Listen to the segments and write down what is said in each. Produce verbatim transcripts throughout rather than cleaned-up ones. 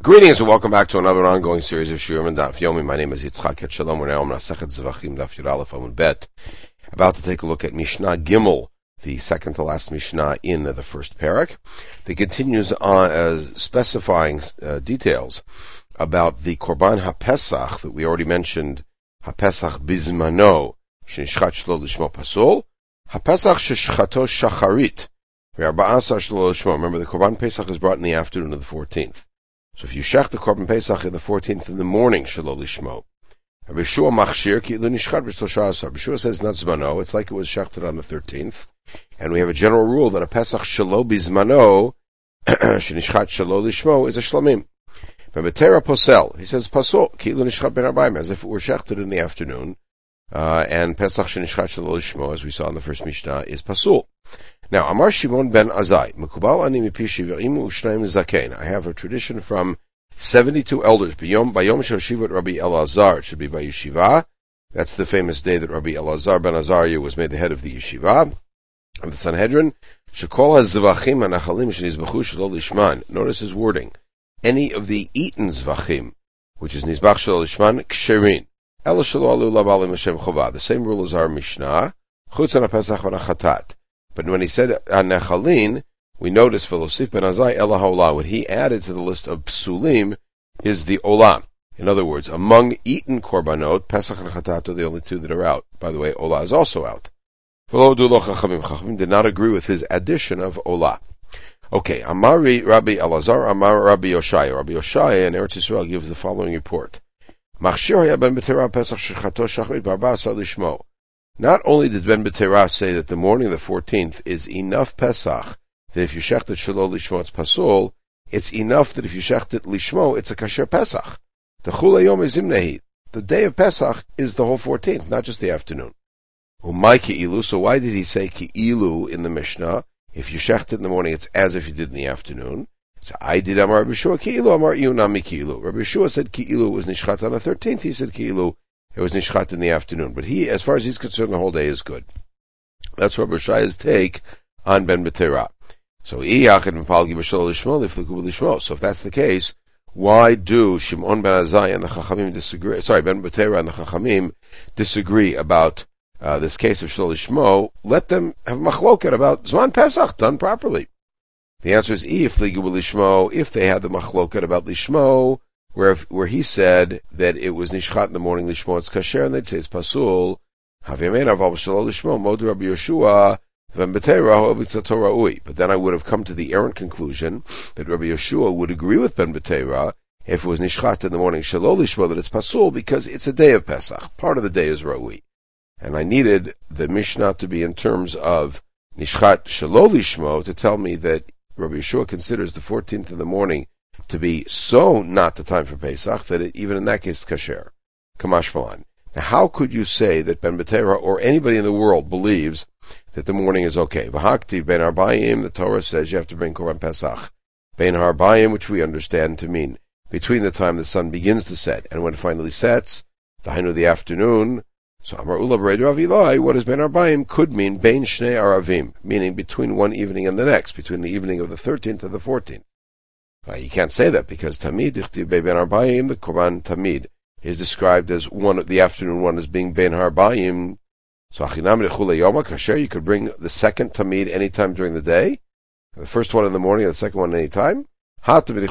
Greetings and welcome back to another ongoing series of Shiurim and Daf Yomi. My name is Yitzchak Et Shalom. We're now on Masechet Zvachim Daf Yud Aleph Amud Bet. About to take a look at Mishnah Gimel, the second to last Mishnah in the first parak. It continues on uh, specifying uh, details about the Korban HaPesach that we already mentioned. HaPesach Bizmano Shenishchat Shlo Lishmo Pasul. HaPesach Sheshchato Shacharit Ve'arba'asar Shlo Lishmo. Remember, the Korban Pesach is brought in the afternoon of the fourteenth. So if you shech the Korban Pesach in the fourteenth in the morning, Shelo Lishmo. Rabbi Shua machshir ki ilu nishchat b'shlosha asar. Rabbi Shua says not zmano. It's like it was shechted on the thirteenth. And we have a general rule that a Pesach shelo bizmano, shenishchat shelo lishmo, is a shlamim. But Betera posel, he says pasol ki ilu nishchat ben arbaim, as if it were shechted in the afternoon. Uh, and Pesach shenishchat shelo lishmo, as we saw in the first Mishnah, is pasul. Now, Amar Shimon ben Azai, Mekubal ani mipi shiv'imu u'shnayim zakein. I have a tradition from seventy-two elders. Bayom bayom shel shivat Rabbi Elazar. It should be by yeshiva. That's the famous day that Rabbi Elazar ben Azariah was made the head of the yeshiva of the Sanhedrin. Shekol hazvachim hanachalim shenizbachu shelo lishman. Notice his wording. Any of the eaten zvachim, which is nizbach shelo lishman, ksherin. Ela shelo alu labalim Hashem chova. The same rule as our Mishnah. Chutz an haPesach v'nachatat. But when he said Nechalin, we notice Velosif ben Azai Ela Ha'olah. What he added to the list of Psulim is the Olah. In other words, among eaten Korbanot, Pesach and Chatat are the only two that are out. By the way, Olah is also out. V'lo dulo Chachamim. Chachamim did not agree with his addition of Olah. Okay, Amar Rabbi Elazar, Amar Rabbi Yoshaya. Rabbi Yoshaya in Eretz Yisrael gives the following report. Machshir haya ben b'terah Pesach shechato shachrit b'arba'asar lishmo. Not only did Ben B'terah say that the morning of the fourteenth is enough Pesach, that if you shecht it Shelo Lishmo it's Pasul, it's enough that if you shecht it Lishmo it's a Kasher Pesach. The Chul Hayom is Zimnehi. The day of Pesach is the whole fourteenth, not just the afternoon. Umay Ki'ilu, so why did he say Ki'ilu in the Mishnah? If you shecht it in the morning, it's as if you did in the afternoon. So I did Amar Rabbi Shua Ki'ilu, Amar Iyunami Ki'ilu. Rabbi Shua said Ki'ilu was Nishchat on the thirteenth, he said Ki'ilu it was nishchat in the afternoon. But he, as far as he's concerned, the whole day is good. That's Rabbi Shai's take on Ben B'terah. So, so if that's the case, why do Shimon ben Azai and the Chachamim disagree? Sorry, Ben B'terah and the Chachamim disagree about uh, this case of Shelo Lishmo? Let them have machloket about Zman Pesach done properly. The answer is if Lishmo, if they had the machloket about Lishmo, Where, where he said that it was nishchat in the morning lishmo it's kasher, and they'd say it's pasul. Havimein aval b'shelo lishmo modu Rabbi Yeshua v'em b'terah ho'obitzato ra'ui. But then I would have come to the errant conclusion that Rabbi Yeshua would agree with Ben B'terah if it was nishchat in the morning shelo lishmo that it's pasul because it's a day of Pesach. Part of the day is ra'ui, and I needed the Mishnah to be in terms of nishchat shelo lishmo to tell me that Rabbi Yeshua considers the fourteenth in the morning to be so not the time for Pesach that it, even in that case, it's kasher. Kamash Malan. Now, how could you say that Ben B'terah or anybody in the world believes that the morning is okay? V'haktiv ben arbayim, the Torah says you have to bring Korban Pesach. Ben arbayim, which we understand to mean between the time the sun begins to set and when it finally sets, dahainu the afternoon. So Amar Ula b'rei Rav Ilai, what is ben arbayim could mean bein shnei aravim, meaning between one evening and the next, between the evening of the thirteenth and the fourteenth. Uh, you can't say that because Tamid, Ichtiv Ben Arbayim, the Korban Tamid, is described as one, the afternoon one as being Ben Arbayim. So Achinam Nechule Yoma Kasher, you could bring the second Tamid anytime during the day, the first one in the morning and the second one anytime. Since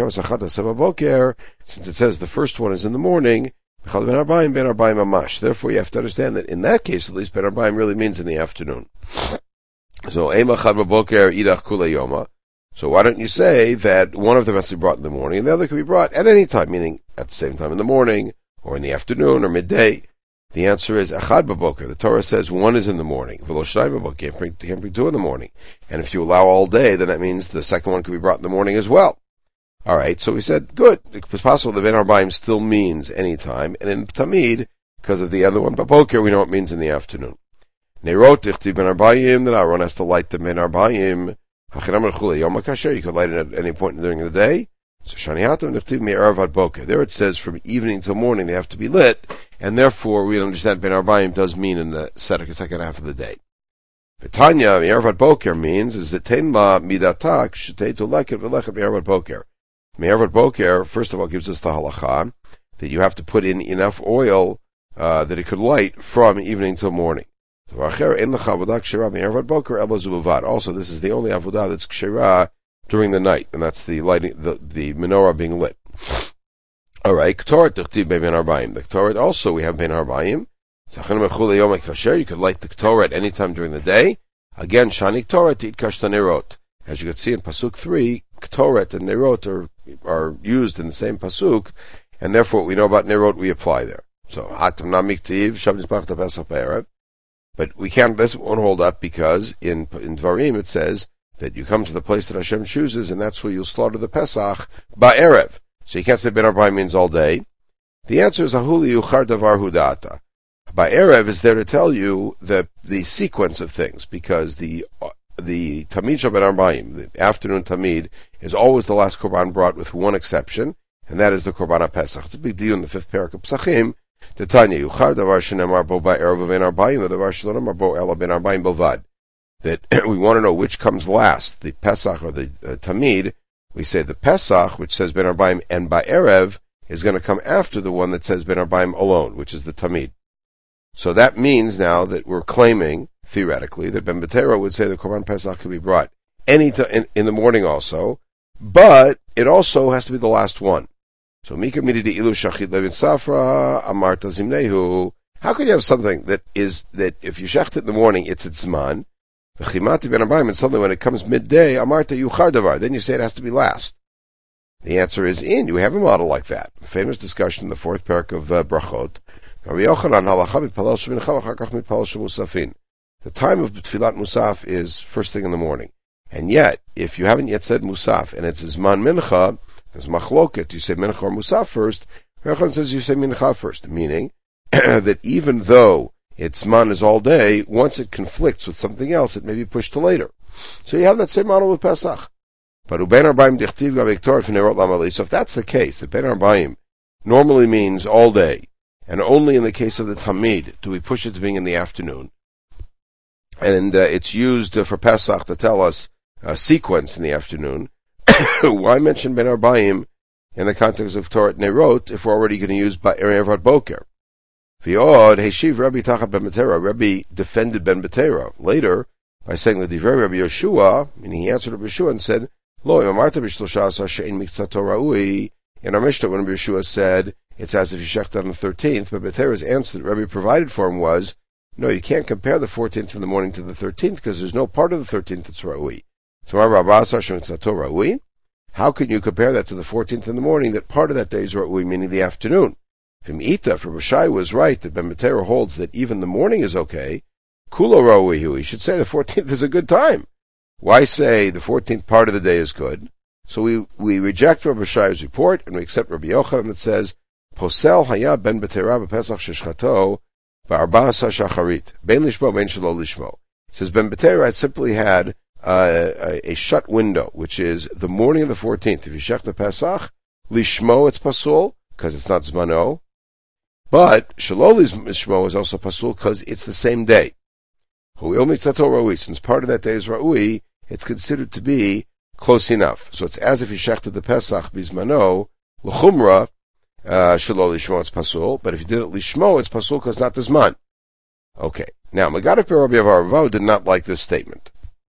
it says the first one is in the morning, therefore you have to understand that in that case, at least Ben Arbayim really means in the afternoon. So Ema Chad Baboker Idach Kule Yoma. So why don't you say that one of them has to be brought in the morning and the other can be brought at any time, meaning at the same time in the morning, or in the afternoon, or midday? The answer is Echad Baboker. The Torah says one is in the morning. V'lo Shnai Baboker, can't bring, can't bring two in the morning. And if you allow all day, then that means the second one could be brought in the morning as well. Alright, so we said, good. It's possible that Ben Arbayim still means any time, and in Tamid, because of the other one, Baboker, we know it means in the afternoon. Neirot Ichti Ben Arbayim, then Aaron has to light the Ben Arbayim. You could light it at any point during the day. So there it says from evening till morning they have to be lit, and therefore we understand Ben Arbayim does mean in the second half of the day. V'tanya Erev Boker means is that Tenma Midatak Shetei Toleket V'lechet Erev Boker. Me'ervat boker, first of all, gives us the halacha that you have to put in enough oil uh, that it could light from evening till morning. Also, this is the only avodah that's kshera during the night, and that's the lighting, the, the menorah being lit. All right, Ketoret tichtiv bein arbaim. The Ketoret also we have bein arbaim. You could light the Ketoret any time during the day. Again, shani Ketoret to eat kashta nerot. As you can see in pasuk three, Ketoret and nerot are are used in the same pasuk, and therefore what we know about nerot we apply there. So hatam namiktiv shavnis pachta pesach be'erev. But we can't, this won't hold up because in in Dvarim it says that you come to the place that Hashem chooses, and that's where you'll slaughter the Pesach ba'erev. So you can't say ben arbaim means all day. The answer is ahuli yuchar davar hudata. Ba'erev is there to tell you the the sequence of things, because the the tamid shel ben arbaim, the afternoon tamid, is always the last korban brought, with one exception, and that is the korban Pesach. It's a big deal in the fifth parak of Pesachim. Tanya yuchar davar shenemar bo ba'erev ben arbaim, the davar shenemar bo ela ben arbaim bovad. That we want to know which comes last, the Pesach or the uh, tamid. We say the Pesach, which says ben arbaim, and ba'erev is going to come after the one that says ben arbaim alone, which is the tamid. So that means now that we're claiming, theoretically, that Ben Betera would say the Korban Pesach could be brought any t- in, in the morning also, but it also has to be the last one. So Mika Mididi Ilu Shachit Levin Safra Amarta Zimnehu. How could you have something that is that if you shecht it in the morning, it's its man, V'chimati Ben Arbaim, and suddenly when it comes midday, Amarta Yuchar Davar, then you say it has to be last. The answer is in. You have a model like that. A famous discussion in the fourth parak of uh, Brachot. The time of Tfilat Musaf is first thing in the morning. And yet, if you haven't yet said Musaf, and it's Zman Mincha, there's Machloket, you say Mincha or Musaf first, Yochanan says you say Mincha first, meaning that even though its Zman is all day, once it conflicts with something else, it may be pushed to later. So you have that same model with Pesach. But Ubein Arbaim Dichtiv Gavik Torah F'Nerot Lamali. So if that's the case, that Ben Arbaim normally means all day, and only in the case of the Tamid do we push it to being in the afternoon. And uh, it's used uh, for Pesach to tell us a sequence in the afternoon. Why mention Ben Arbaim in the context of Torah Nerot if we're already going to use Erev Boker? V'od Heshiv Rabbi Tachat Ben Betera. Rabbi defended Ben Betera later by saying the Divrei Rabbi Yeshua, meaning he answered Rabbi Yeshua and said, Lo Amarta B'Shlosha Asar She'en Mikzato Ra'ui. In our Mishnah, when Rabbi Yeshua said, it's as if you shecht on the thirteenth, but Betera's answer that Rabbi provided for him was, no, you can't compare the fourteenth in the morning to the thirteenth, because there's no part of the thirteenth that's Ra'ui. So, Ra'ui, how can you compare that to the fourteenth in the morning, that part of that day is Ra'ui, meaning the afternoon? V'm'ita, for Rashai was right, that Ben Betera holds that even the morning is okay, Kulo Ra'ui, he should say the fourteenth is a good time. Why say the fourteenth part of the day is good? So we, we reject Rabbi Shai's report, and we accept Rabbi Yochanan that says, Posel haya ben betera b'pesach sheshchato v'arba'asa shacharit ben lishmo ben shelo lishmo. Says Ben Betera had simply had uh, a, a shut window, which is the morning of the fourteenth. If you shech the Pesach, lishmo it's pasul because it's not zmano, but shelo lishmo is also pasul because it's the same day. Hu'il mitzato ra'ui, since part of that day is ra'ui, it's considered to be close enough. So it's as if you shechted the Pesach bizmano l'chumra. Uh, Shelo lishmo, it's pasul, but if you did it lishmo, it's pasul because not the zman. Okay. Now, Magadif Rabbi Avaravav did not like this statement.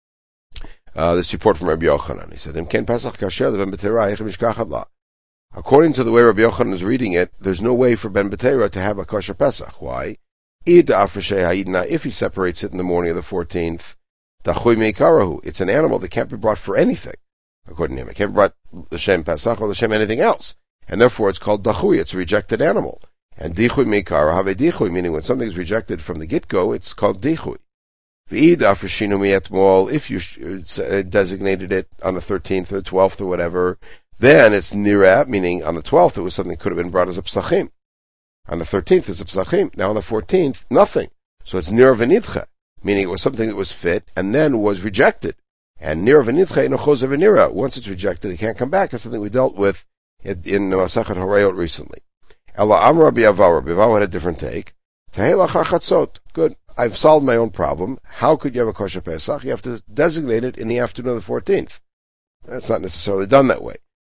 Uh, this report from Rabbi Yochanan. He said, Im ken Pesach kasher leben betera yechem mishkachat la. According to the way Rabbi Yochanan is reading it, there's no way for Ben Betera to have a kosher Pesach. Why? Id afreshe ha'idna, if he separates it in the morning of the fourteenth, dachui meikarahu. It's an animal that can't be brought for anything. According to him, it can't be brought l'shem Pesach or l'shem anything else. And therefore it's called dachui, it's a rejected animal. And dichui meikara have dichui, meaning when something is rejected from the get-go, it's called dichui. V'id afreshinu mi'etmol, if you designated it on the thirteenth or the twelfth or whatever, then it's nira, meaning on the twelfth it was something that could have been brought as a psachim. On the thirteenth it's a psachim. Now on the fourteenth, nothing. So it's nira v'nidcha, meaning it was something that was fit and then was rejected. And nira v'nidcha ino chozer v'nira. Once it's rejected, it can't come back. It's something we dealt with in Masachet Horayot recently. Ella Amar Rabbi Avav, Rabbi Avav had a different take. Tehei lachar chatzot. Good. I've solved my own problem. How could you have a kosher Pesach? You have to designate it in the afternoon of the fourteenth. That's not necessarily done that way.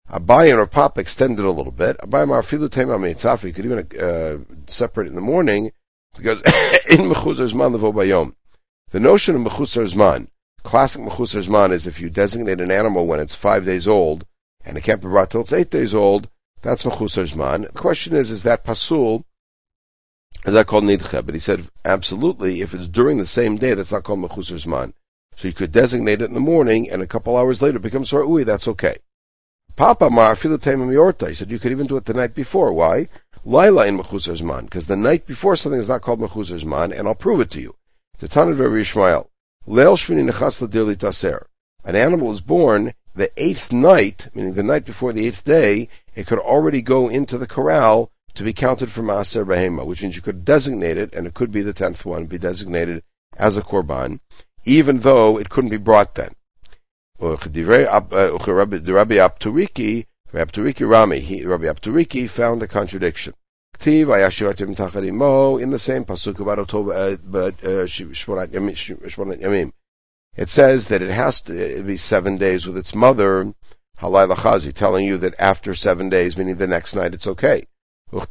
Abai and Papa extended a little bit. Abai Marfilu Tema Meitzafi, you could even uh, separate it in the morning, because in Mechuzar Zman Levo Bayom. The notion of Mechuzar Zman, classic Mechuzar Zman, is if you designate an animal when it's five days old, and it can't be brought till it's eight days old, that's Mechuzar Zman. The question is, is that Pasul, is that called Nidche? But he said, absolutely, if it's during the same day, that's not called Mechuzar Zman. So you could designate it in the morning, and a couple hours later it becomes Ra'ui, that's okay. Papa Mar Filu Tema Miorta, he said you could even do it the night before. Why? Laila in Mechuzar Zman, because the night before something is not called Mechuzar Zman, and I'll prove it to you. The Tana of Rabbi Yishmael, Leil Shmini Nechas L'dir L'taser. An animal is born the eighth night, meaning the night before the eighth day, it could already go into the corral to be counted for Maaser Behema, which means you could designate it, and it could be the tenth one, be designated as a korban, even though it couldn't be brought then. Rabbi Apturiki, Rabbi Apturiki Rami, he, Rabbi Apturiki found a contradiction. In the same pasuk about Shmonat Yamim, it says that it has to be seven days with its mother, Halai Lachazi, telling you that after seven days, meaning the next night, it's okay. But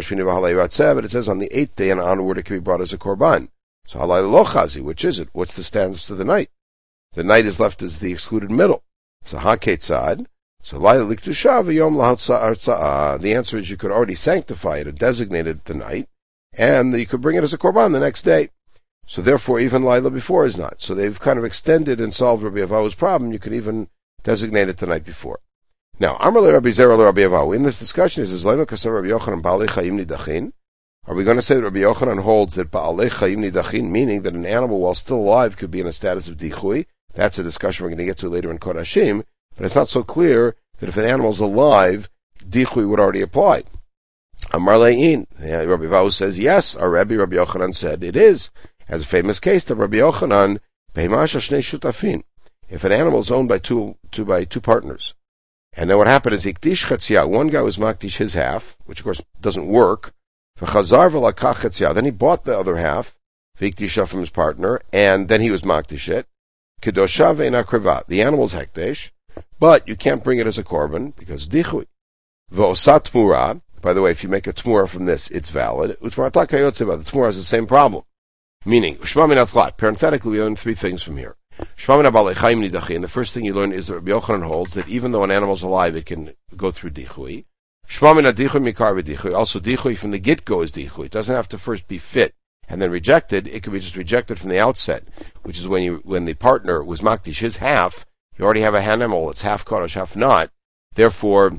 it says on the eighth day and onward it can be brought as a korban. So Halai Lochazi, which is it? What's the status of the night? The night is left as the excluded middle. So HaKetzad, so Laila Liktusha v'yom lahatza'ah. The answer is you could already sanctify it or designate it the night, and you could bring it as a korban the next day. So therefore, even Laila before is not. So they've kind of extended and solved Rabbi Avahu's problem. You could even designate it the night before. Now, Amar le Rabbi Zera le Rabbi Avahu. In this discussion, is is Laila Kasav Rabbi Yochanan Ba'alei Chayim Nidachin? Are we going to say that Rabbi Yochanan holds that Ba'alei Chayim Nidachin, meaning that an animal while still alive could be in a status of dichui? That's a discussion we're going to get to later in Kodashim, but it's not so clear that if an animal's alive, dichui would already apply. Amar le'in, Rabbi Avahu says yes. Our Rabbi, Rabbi Yochanan, said it is. As a famous case of Rabbi Yochanan, Behimasha Shnei Shutafin. If an animal is owned by two, two by two partners, and then what happened is Ikdish Chatzia, one guy was Makdish his half, which of course doesn't work. V'chazar v'lakach Chatzia, then he bought the other half, V'ikdisha from his partner, and then he was Makdish it. Kedosha ve'ena kriva, the animal's hekdesh, but you can't bring it as a korban because dichui. V'osat tmura, by the way, if you make a tmura from this, it's valid. Utmarata kayotzeba, the tmura has the same problem. Meaning, Shma min atchlat, parenthetically we learn three things from here. Shma min ba'alei chayim nidachin, the first thing you learn is that Rabbi Yochanan holds that even though an animal's alive, it can go through dichui. Shma min adichui mikar v'dichui, also dichui from the get-go is dichui. It doesn't have to first be fit and then rejected, it could be just rejected from the outset, which is when you when the partner was makdish his half, you already have a animal, it's half kodesh, half not, therefore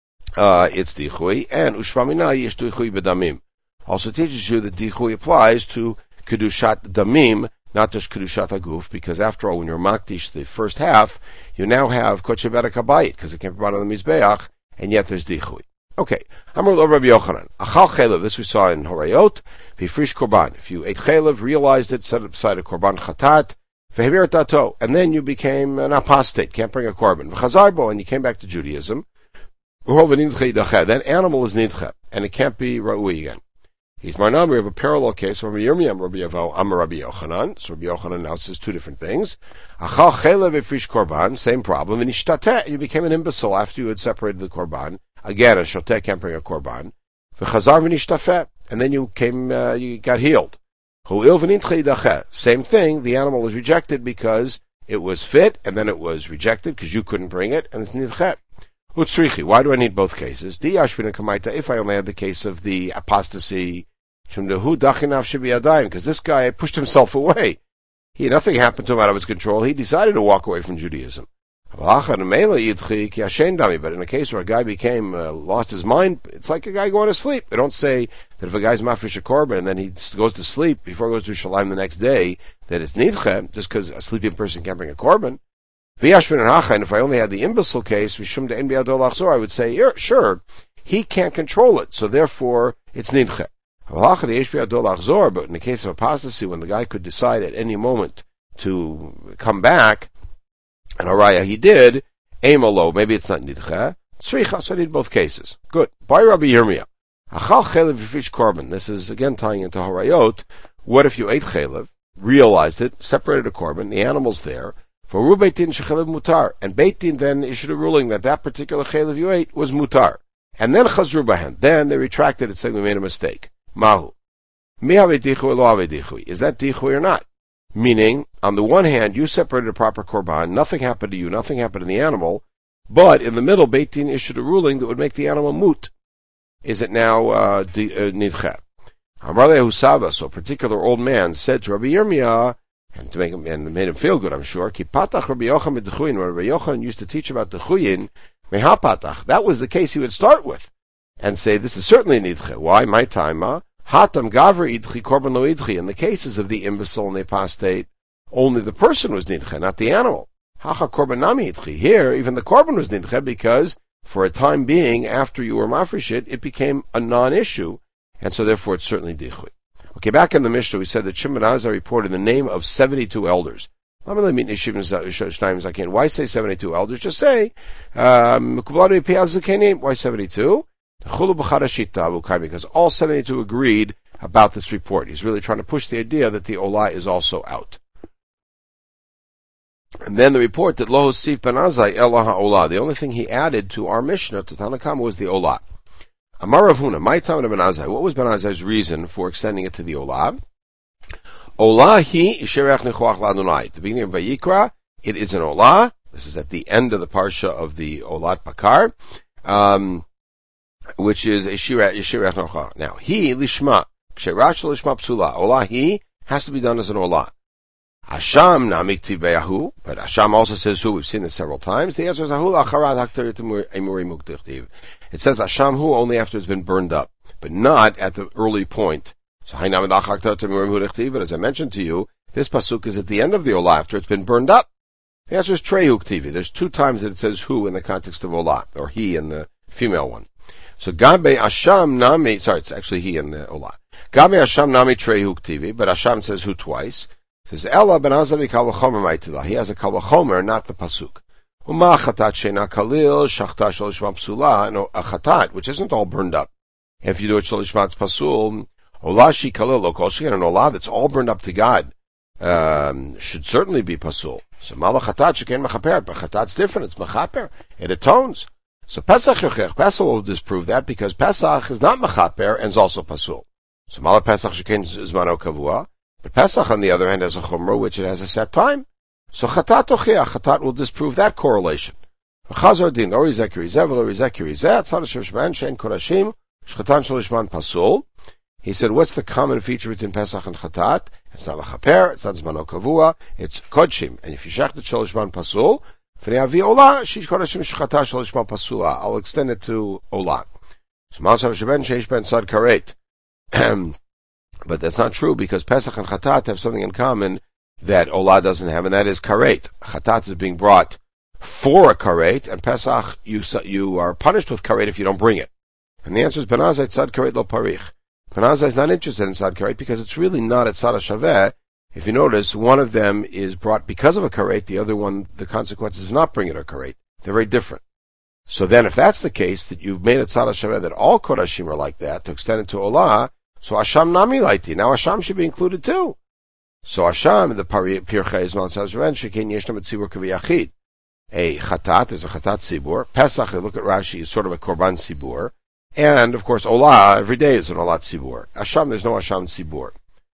uh, it's dichui, and ushpamina yesh dichui b'damim. Also teaches you that dichui applies to kedushat damim, not just kedushat aguf, because after all, when you're makdish the first half, you now have kodesh kabayit, because it can't be brought on the mizbeach, and yet there's dichui. Okay, Amar lo Rabbi Yochanan. Achal chelev, this we saw in Horayot, v'frish korban. If you ate chelev, realized it, set it beside a korban chatat, v'hevir tato, and then you became an apostate, can't bring a korban. V'chazar bo, and you came back to Judaism. That animal is nidche, and it can't be ra'ui again. He's marnam, we have a parallel case of Rabbi Yirmiyah, Rabbi Avahu, Amar Rabbi Yochanan. So Rabbi Yochanan now says two different things. Achal chelev v'frish korban, same problem, and ishtateh, you became an imbecile after you had separated the korban. Again, a shoteh can't bring a korban. V'chazar v'nishtafeh, and then you came, uh, you got healed. Hu'il v'nintche yidacheh, same thing, the animal was rejected because it was fit, and then it was rejected because you couldn't bring it, and it's nidchet. Utsrichi, why do I need both cases? Di ashbin kamaita, if I only had the case of the apostasy, shemdehu dachinav shebiyadayim, because this guy pushed himself away. He, nothing happened to him out of his control, he decided to walk away from Judaism. But in a case where a guy became, uh, lost his mind, it's like a guy going to sleep. They don't say that if a guy's mafresh a korban and then he goes to sleep before he goes to Shalim the next day, that it's nidche, just because a sleeping person can't bring a korban. And if I only had the imbecile case, I would say, sure, he can't control it, so therefore it's nidche. But in the case of apostasy, when the guy could decide at any moment to come back, and Haraya he did, Amalo, maybe it's not Nidcha, Tzricha, so I need both cases. Good. By Rabbi Yirmiyah. Achal chelev v'fish korban. This is again tying into Harayot. What if you ate chelev, realized it, separated a korban, the animal's there, For Ru Beit Din shechelev mutar, and Beit Din then issued a ruling that that particular chelev you ate was mutar. And then chazru bahen. Then they retracted it, saying we made a mistake. Mahu. Mi have dichui or lo have dichui? Is that dichui or not? Meaning, on the one hand, you separated a proper korban, nothing happened to you, nothing happened to the animal, but in the middle, Beit Din issued a ruling that would make the animal mut. Is it now uh, nidche? Amar lehu Saba, so a particular old man said to Rabbi Yirmiyah, and to make him and made him feel good, I'm sure. Ki patach Rabbi Yochanan b'dechuyin. When Rabbi Yochanan used to teach about dechuyin, meha patach. That was the case he would start with, and say this is certainly nidche. Why? My time, huh? Hatam gavra idchi korban lo idchi. In the cases of the imbecile and the apostate, only the person was nidche, not the animal. Hacha korban nami idchi. Here, even the korban was nidche because for a time being, after you were mafreshit, it became a non-issue, and so therefore it's certainly dichui. Okay, back in the Mishnah, we said that Shimon Azar reported the name of seventy-two elders. Why say seventy-two elders? Just say, um, why seventy-two? Because all seventy-two agreed about this report. He's really trying to push the idea that the Olah is also out. And then the report that Lo Hosif ben Azai Elah HaOlah, the only thing he added to our Mishnah, to Tanakama, was the Olah. Amar Rav Huna, my time of Ben Azai. What was Ben Azai's reason for extending it to the Olah? Olah hi isherech nechoach la'Adonai. At the beginning of Vayikra, it is an Olah. This is at the end of the parsha of the Olat Bakar, um, which is a shirach nechoach. Now, he lishma, ksherash lishma psula. Olah hi has to be done as an Olah. Asham namik tibeyahu, but Asham also says who. We've seen this several times. The answer is ahul acharad hakter emuri muktichtiv. It says Asham hu only after it's been burned up, but not at the early point. So but as I mentioned to you, this pasuk is at the end of the Olah after it's been burned up. The answer is trei huktivi. There's two times that it says who in the context of Olah, or he in the female one. So Gabe Asham nami, sorry, it's actually he in the Olah. Gabe Asham nami trei huktivi, but Asham says who twice. It says Ella ben Azavi kal v'chomer ma'itila. He has a kal v'chomer, not the pasuk. Uma chatat sheina kalil shachta shel lishma psula, and a chatat which isn't all burned up. If you do it shel lishma pasul, Olah shi kalil lo kol shein, an Olah that's all burned up to God um, should certainly be pasul. So malach chatat sheken mechaper, but chatat's different. It's mechaper. It atones. So Pesach yochech, Pesach will disprove that because Pesach is not mechaper and is also pasul. So malach Pesach sheken zmano kavua. But Pesach, on the other hand, has a chumrah, which it has a set time. So chatat tochiach, chatat will disprove that correlation. Chazar din, or izek yirizeh, or izek yirizeh, tzad sheshman, shein korashim, shchatan shalishman pasul. He said, what's the common feature between Pesach and chatat? It's not mechaper, it's not zmano kavua, it's kodshim. And if you shach the shalishman pasul, f'nei avi olah, shish korashim shchatan shalishman pasula. I'll extend it to olah. So ma'asav sheben, sheish ben tzad karet. But that's not true because Pesach and Chatat have something in common that Olah doesn't have, and that is karet. Chatat is being brought for a karet, and Pesach, you you are punished with karet if you don't bring it. And the answer is Ben Azai tzad karet lo parich. Ben Azai is not interested in tzad karet because it's really not a tzad shaveh. If you notice, one of them is brought because of a karet, the other one, the consequences of not bringing a karet. They're very different. So then if that's the case, that you've made a tzad shaveh that all Kodashim are like that, to extend it to Olah, so Asham nami laiti. Now Asham should be included too. So Asham, the Pirchei Zman says, Shekin Yeshna Mitzibur Kaviyachid. A Chatat, there's a Chatat Sibur. Pesach, look at Rashi, is sort of a Korban Sibur. And, of course, Olah, every day is an Olat Sibur. Asham, there's no Asham Sibur.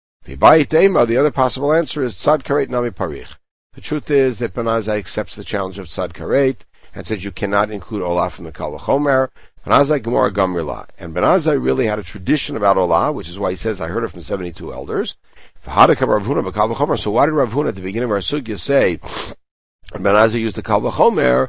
The other possible answer is Tzad Karet Nami Parich. The truth is that Ben Azai accepts the challenge of Tzad Karet and says you cannot include Olah from the Kal V'chomer. Ben Azai Gemara Gamrila. And Ben Azai really had a tradition about Olah, which is why he says, I heard it from seventy-two elders. So why did Rav Huna at the beginning of our sugya say, Ben Azai used the Kal V'chomer,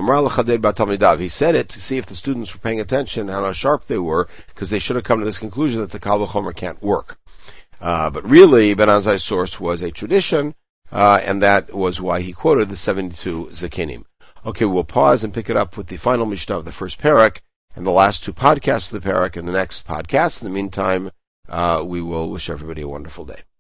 he said it to see if the students were paying attention and how sharp they were, because they should have come to this conclusion that the Kal V'chomer can't work. Uh, but really, Ben Azai's source was a tradition, uh, and that was why he quoted the seventy-two Zakinim. Okay, we'll pause and pick it up with the final Mishnah of the first parak, and the last two podcasts of the parak in the next podcast. In the meantime, uh, we will wish everybody a wonderful day.